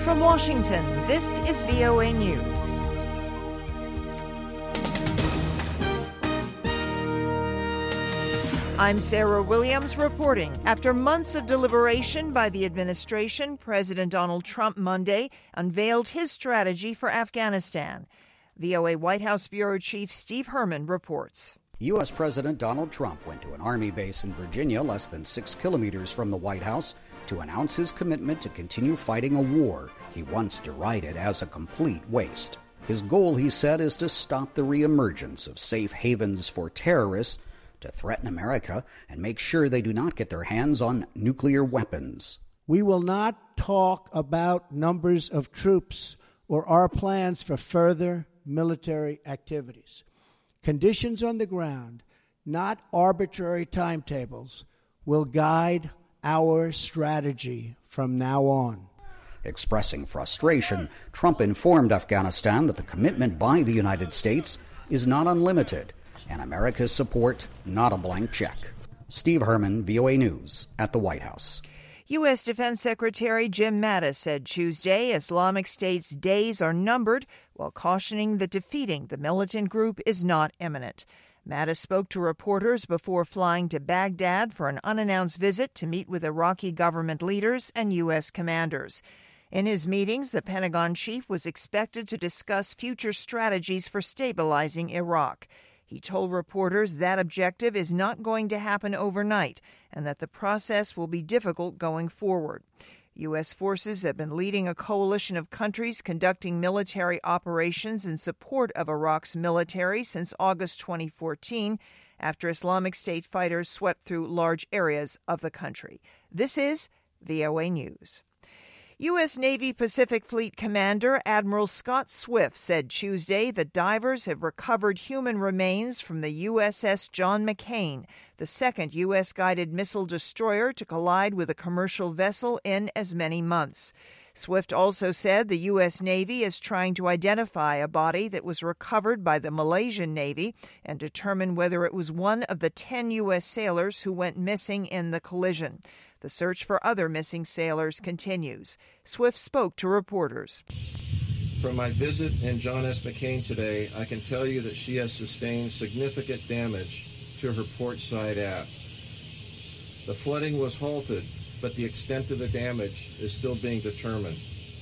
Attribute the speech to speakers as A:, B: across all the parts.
A: From Washington, this is VOA News. I'm Sarah Williams reporting. After months of deliberation by the administration, President Donald Trump Monday unveiled his strategy for Afghanistan. VOA White House Bureau Chief Steve Herman reports.
B: U.S. President Donald Trump went to an Army base in Virginia, less than 6 kilometers from the White House, to announce his commitment to continue fighting a war he once derided as a complete waste. His goal, he said, is to stop the reemergence of safe havens for terrorists, to threaten America and make sure they do not get their hands on nuclear weapons.
C: We will not talk about numbers of troops or our plans for further military activities. Conditions on the ground, not arbitrary timetables, will guide our strategy from now on.
B: Expressing frustration, Trump informed Afghanistan that the commitment by the United States is not unlimited, and America's support not a blank check. Steve Herman, VOA News, at the White House.
A: U.S. Defense Secretary Jim Mattis said Tuesday Islamic State's days are numbered, while cautioning that defeating the militant group is not imminent. Mattis spoke to reporters before flying to Baghdad for an unannounced visit to meet with Iraqi government leaders and U.S. commanders. In his meetings, the Pentagon chief was expected to discuss future strategies for stabilizing Iraq. He told reporters that objective is not going to happen overnight and that the process will be difficult going forward. U.S. forces have been leading a coalition of countries conducting military operations in support of Iraq's military since August 2014, after Islamic State fighters swept through large areas of the country. This is VOA News. U.S. Navy Pacific Fleet Commander Admiral Scott Swift said Tuesday that divers have recovered human remains from the USS John McCain, the second U.S. guided missile destroyer to collide with a commercial vessel in as many months. Swift also said the U.S. Navy is trying to identify a body that was recovered by the Malaysian Navy and determine whether it was one of the 10 U.S. sailors who went missing in the collision. The search for other missing sailors continues. Swift spoke to reporters.
D: From my visit in John S. McCain today, I can tell you that she has sustained significant damage to her port side aft. The flooding was halted, but the extent of the damage is still being determined.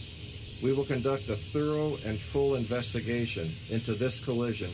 D: We will conduct a thorough and full investigation into this collision,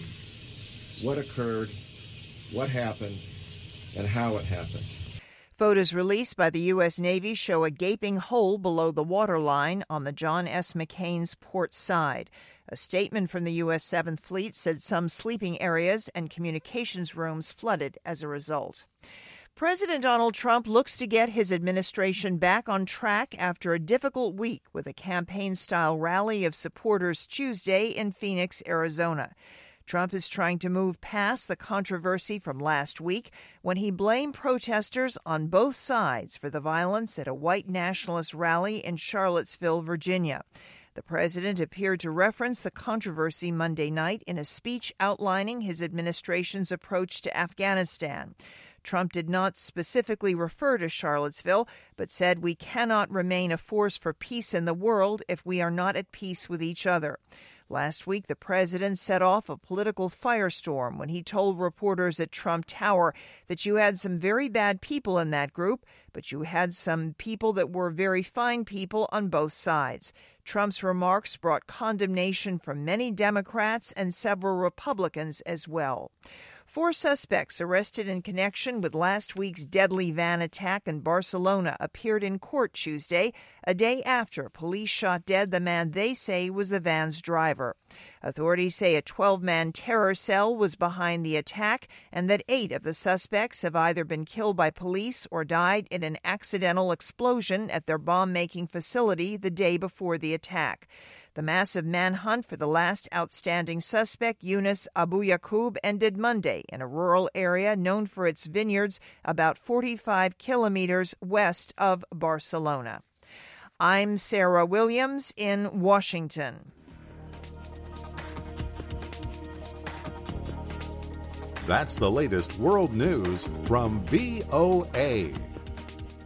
D: what occurred, what happened, and how it happened.
A: Photos released by the U.S. Navy show a gaping hole below the waterline on the John S. McCain's port side. A statement from the U.S. 7th Fleet said some sleeping areas and communications rooms flooded as a result. President Donald Trump looks to get his administration back on track after a difficult week with a campaign-style rally of supporters Tuesday in Phoenix, Arizona. Trump is trying to move past the controversy from last week when he blamed protesters on both sides for the violence at a white nationalist rally in Charlottesville, Virginia. The president appeared to reference the controversy Monday night in a speech outlining his administration's approach to Afghanistan. Trump did not specifically refer to Charlottesville, but said we cannot remain a force for peace in the world if we are not at peace with each other. Last week, the president set off a political firestorm when he told reporters at Trump Tower that you had some very bad people in that group, but you had some people that were very fine people on both sides. Trump's remarks brought condemnation from many Democrats and several Republicans as well. 4 suspects arrested in connection with last week's deadly van attack in Barcelona appeared in court Tuesday, a day after police shot dead the man they say was the van's driver. Authorities say a 12-man terror cell was behind the attack and that 8 of the suspects have either been killed by police or died in an accidental explosion at their bomb-making facility the day before the attack. The massive manhunt for the last outstanding suspect, Yunus Abu Yaqub, ended Monday in a rural area known for its vineyards about 45 kilometers west of Barcelona. I'm Sarah Williams in Washington.
E: That's the latest world news from VOA.